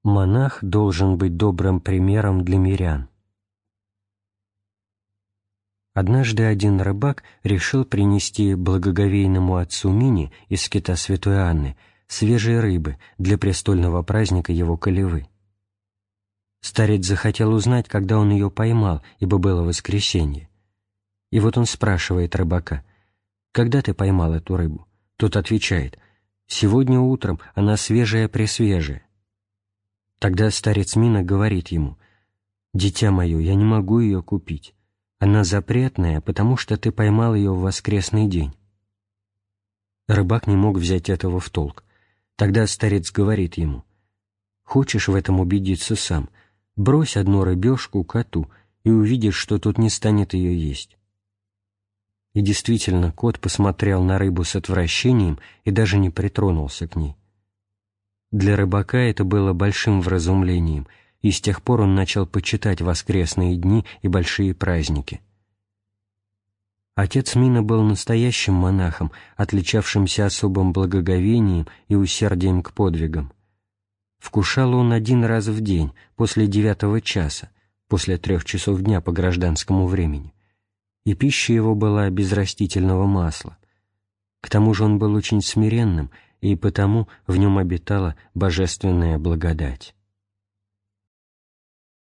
Монах должен быть добрым примером для мирян. Однажды один рыбак решил принести благоговейному отцу Мине из скита святой Анны свежей рыбы для престольного праздника его колевы. Старец захотел узнать, когда он ее поймал, ибо было воскресенье. И вот он спрашивает рыбака: «Когда ты поймал эту рыбу?» Тот отвечает: «Сегодня утром, она свежая-пресвежая». Тогда старец Мина говорит ему: «Дитя мое, я не могу ее купить. Она запретная, потому что ты поймал ее в воскресный день». Рыбак не мог взять этого в толк. Тогда старец говорит ему: «Хочешь в этом убедиться сам? Брось одну рыбешку коту, и увидишь, что тот не станет ее есть». И действительно, кот посмотрел на рыбу с отвращением и даже не притронулся к ней. Для рыбака это было большим вразумлением, и с тех пор он начал почитать воскресные дни и большие праздники. Отец Мина был настоящим монахом, отличавшимся особым благоговением и усердием к подвигам. Вкушал он 1 раз в день, после 9 часа, после 3 часов дня по гражданскому времени, и пища его была без растительного масла. К тому же он был очень смиренным, и потому в нем обитала божественная благодать.